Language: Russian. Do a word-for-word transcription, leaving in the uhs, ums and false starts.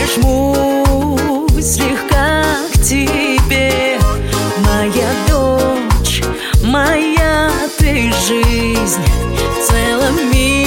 лишь мыслях, как тебе. Моя дочь, моя ты жизнь в целом мире.